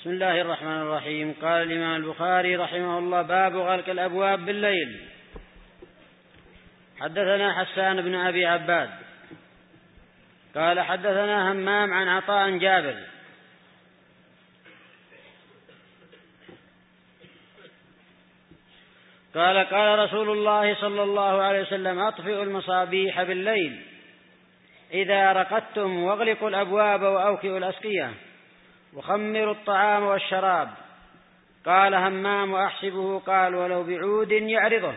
بسم الله الرحمن الرحيم. قال الإمام البخاري رحمه الله: باب غلق الأبواب بالليل. حدثنا حسان بن أبي عباد قال حدثنا همام عن عطاء جابر قال قال رسول الله صلى الله عليه وسلم: أطفئوا المصابيح بالليل إذا رقدتم، واغلقوا الأبواب وأوكئوا الأسقية، وخمروا الطعام والشراب. قال همام: وأحسبه قال: ولو بعود يعرضه.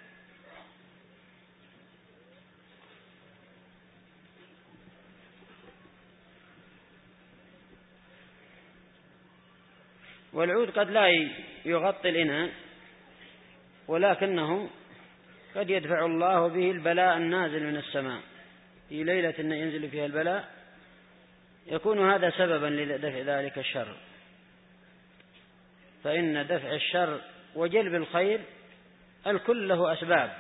والعود قد لا يغطي الإناء، ولكنه قد يدفع الله به البلاء النازل من السماء في ليلة ينزل فيها البلاء، يكون هذا سببا لدفع ذلك الشر. فإن دفع الشر وجلب الخير الكل له أسباب.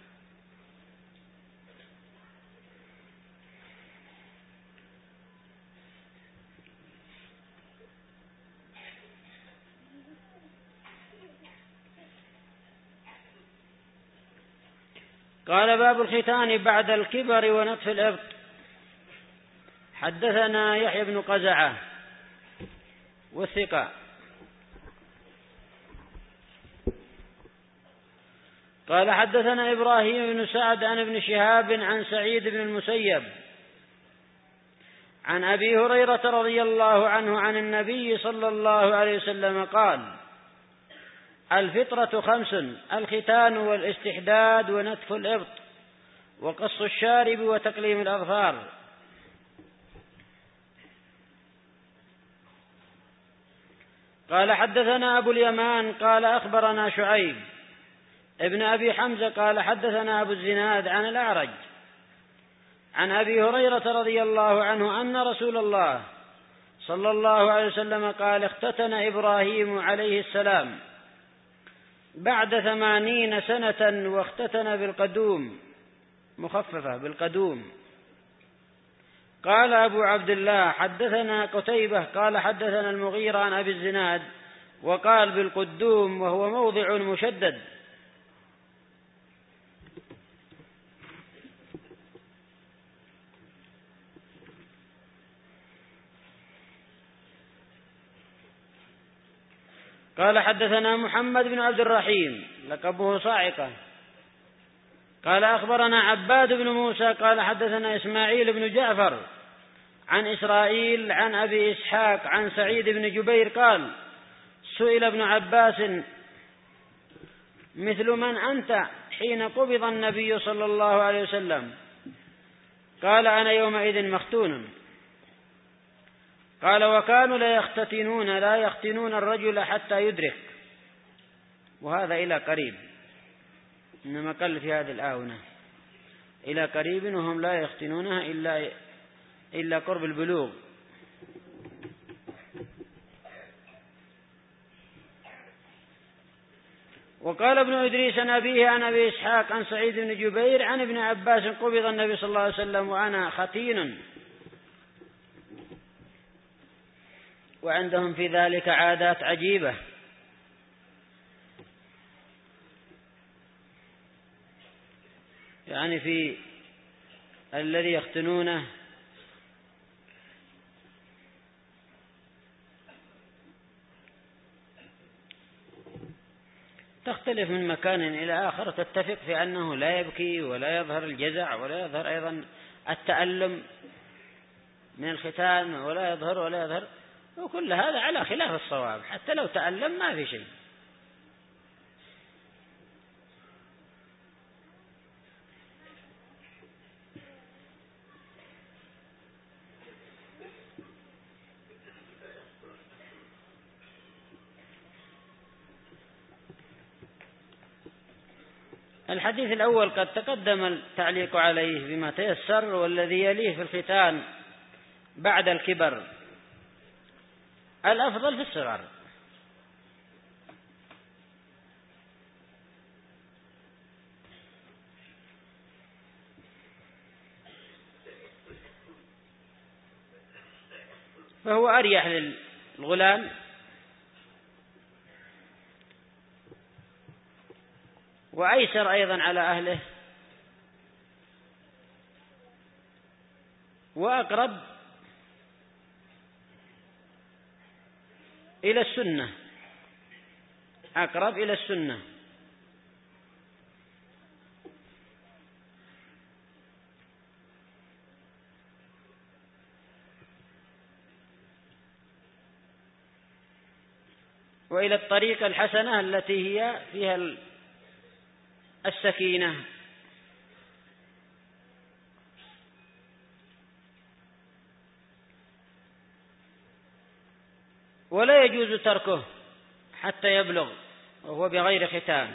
قال: باب الختان بعد الكبر ونتف الإبط. حدثنا يحيى بن قزعة والثقة قال حدثنا إبراهيم بن سعد عن ابن شهاب عن سعيد بن المسيب عن أبي هريرة رضي الله عنه عن النبي صلى الله عليه وسلم قال: الفطرة 5: الختان والاستحداد ونتف الإبط وقص الشارب وتقليم الأظفار. قال حدثنا أبو اليمان قال أخبرنا شعيب ابن أبي حمزة قال حدثنا أبو الزناد عن الأعرج عن أبي هريرة رضي الله عنه أن رسول الله صلى الله عليه وسلم قال: اختتن إبراهيم عليه السلام بعد 80 سنة واختتن بالقدوم، مخففة بالقدوم. قال أبو عبد الله: حدثنا قتيبة قال حدثنا المغيرة عن أبي الزناد وقال بالقدوم وهو موضع مشدد. قال حدثنا محمد بن عبد الرحيم لقبه صاعقة قال أخبرنا عباد بن موسى قال حدثنا إسماعيل بن جعفر عن إسرائيل عن أبي إسحاق عن سعيد بن جبير قال: سئل ابن عباس: مثل من أنت حين قبض النبي صلى الله عليه وسلم؟ قال: أنا يومئذ مختون. قال: وكانوا لا يختنون الرجل حتى يدرك. وهذا إلى قريب، إنما قل في هذه الآونة إلى قريب، وهم لا يختنونها إلا قرب البلوغ. وقال ابن إدريس عن أبيه عن أبي إسحاق عن سعيد بن جبير عن ابن عباس: قبض النبي صلى الله عليه وسلم وأنا ختين. وعندهم في ذلك عادات عجيبة، يعني في الذي يختنونه تختلف من مكان إلى آخر، تتفق في أنه لا يبكي ولا يظهر الجزع ولا يظهر أيضا التألم من الختان ولا يظهر، وكل هذا على خلاف الصواب. حتى لو تألم ما في شيء. الحديث الأول قد تقدم التعليق عليه بما تيسر، والذي يليه في الختان بعد الكبر الأفضل في الصغر. فهو أريح للغلام وأيسر أيضا على أهله، وأقرب إلى السنة، أقرب إلى السنة. وإلى الطريقة الحسنة التي هي فيها السكينة. ولا يجوز تركه حتى يبلغ وهو بغير ختان.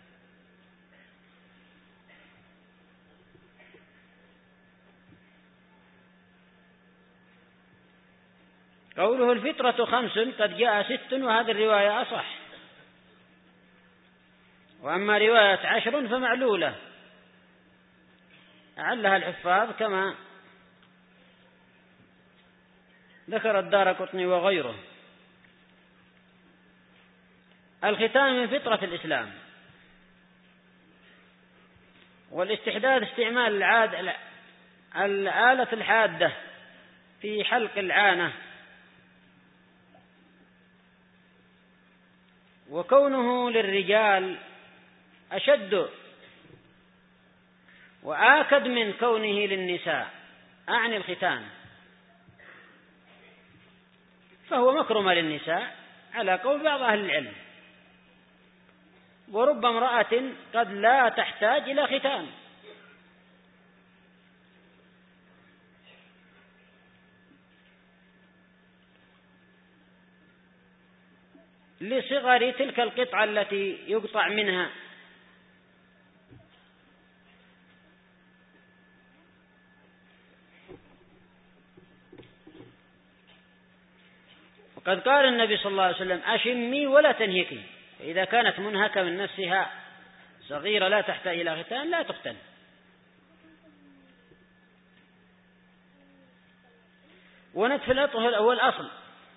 قوله الفطرة 5 قد جاء 6 وهذه الرواية أصح، وأما رواية 10 فمعلولة أعلها الحفاظ كما ذكر الدارقطني وغيره. الختان من فطرة الإسلام، والاستحداث استعمال الآلة الحادة في حلق العانة، وكونه للرجال أشد وآكد من كونه للنساء أعني الختان، فهو مكرم للنساء على قول بعض أهل العلم، ورب امرأة قد لا تحتاج إلى ختان، لصغر تلك القطعة التي يقطع منها. وقد قال النبي صلى الله عليه وسلم: أشمي ولا تنهكي، فإذا كانت منهكة من نفسها صغيرة لا تحتاج إلى ختان لا تختن. ونتف الأطهر هو الأصل،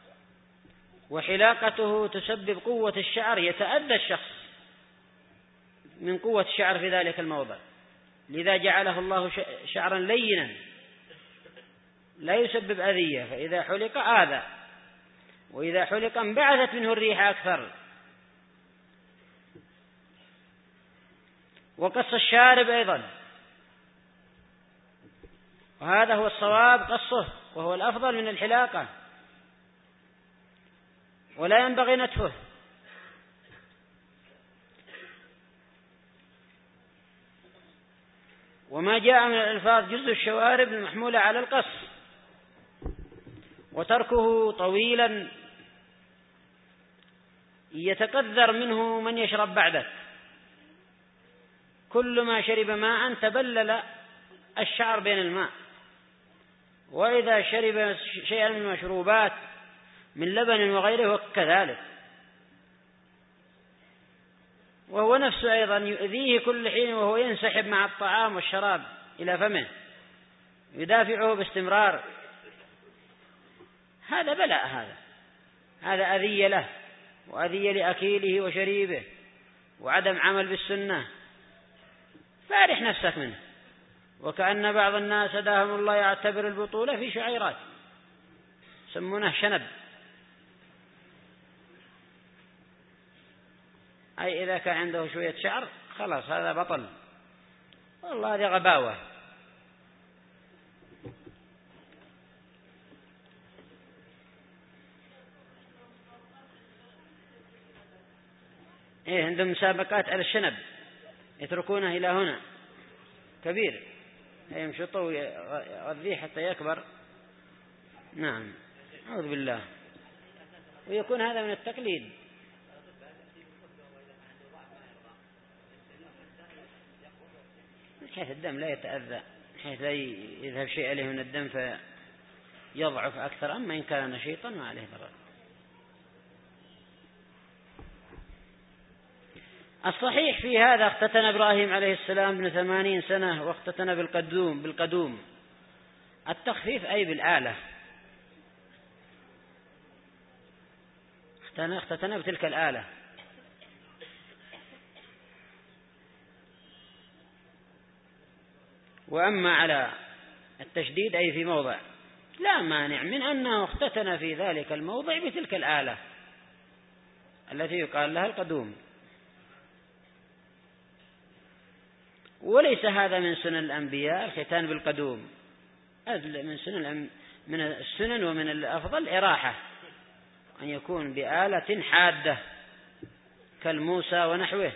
وحلاقته تسبب قوة الشعر، يتأذى الشخص من قوة الشعر في ذلك الموضع، لذا جعله الله شعرا لينا لا يسبب أذية، فإذا حلق آذى، وإذا حلق انبعثت منه الريح أكثر. وقص الشارب أيضا، وهذا هو الصواب قصه، وهو الأفضل من الحلاقة، ولا ينبغي نتفه. وما جاء من الألفاظ جزء الشوارب المحمولة على القص، وتركه طويلا يتقذر منه من يشرب بعده. كل ما شرب ماء تبلل الشعر بين الماء، وإذا شرب شيئا من المشروبات من لبن وغيره كذلك، وهو نفسه أيضا يؤذيه كل حين وهو ينسحب مع الطعام والشراب إلى فمه يدافعه باستمرار. هذا بلاء، هذا أذية له وأذية لأكيله وشريبه وعدم عمل بالسنة، فارح نفسك منه. وكأن بعض الناس هداهم الله يعتبر البطولة في شعيرات يسمونه شنب، أي إذا كان عنده شوية شعر خلاص هذا بطل، والله هذه غباوة. عندهم مسابقات على الشنب يتركونه إلى هنا كبير، يمشطه ويغذيه حتى يكبر. نعم، أعوذ بالله. ويكون هذا من التقليد. حيث الدم لا يتأذى، حيث لا يذهب شيء عليه من الدم فيضعف أكثر، أما إن كان نشيطا ما عليه ضرر. الصحيح في هذا اختتن إبراهيم عليه السلام ابن 80 سنة، واختتن بالقدوم. التخفيف أي بالآلة، اختتن بتلك الآلة. وأما على التشديد أي في موضع لا مانع من أنه اختتن في ذلك الموضع بتلك الآلة التي يقال لها القدوم. وليس هذا من سنن الأنبياء الختان بالقدوم، من السنن ومن الأفضل إراحة أن يكون بآلة حادة كالموسى ونحوه.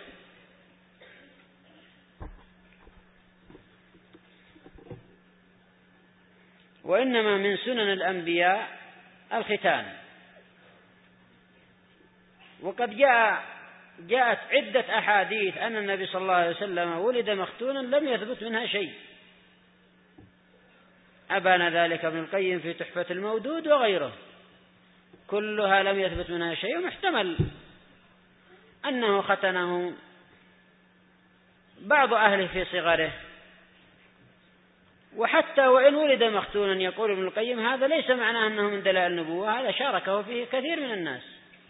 وإنما من سنن الأنبياء الختان. وقد جاءت عدة أحاديث أن النبي صلى الله عليه وسلم ولد مختونا لم يثبت منها شيء، أبان ذلك ابن القيم في تحفة المودود وغيره، كلها لم يثبت منها شيء، ومحتمل أنه ختنه بعض أهله في صغره. وحتى وإن ولد مختونا يقول ابن القيم هذا ليس معناه أنه من دلائل النبوة، هذا شاركه فيه كثير من الناس،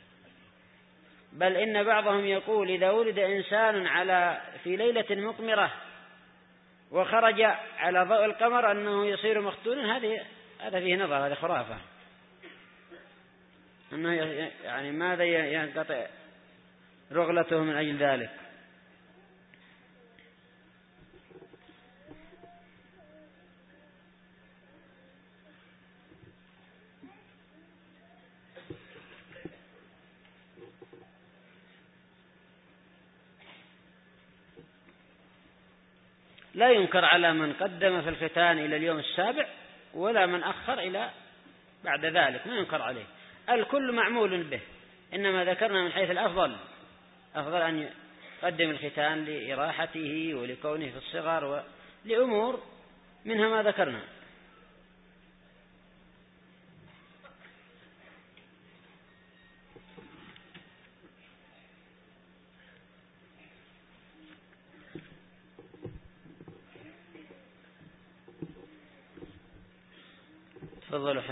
بل إن بعضهم يقول إذا ولد إنسان في ليلة مقمرة وخرج على ضوء القمر أنه يصير مختونا، هذا فيه نظر، هذا خرافة، أنه يعني ماذا ينقطع رغلته من أجل ذلك. لا ينكر على من قدم في الختان إلى اليوم السابع ولا من أخر إلى بعد ذلك، ما ينكر عليه، الكل معمول به، إنما ذكرنا من حيث الأفضل أن يقدم الختان لإراحته ولكونه في الصغر ولأمور منها ما ذكرنا. تفضلوا.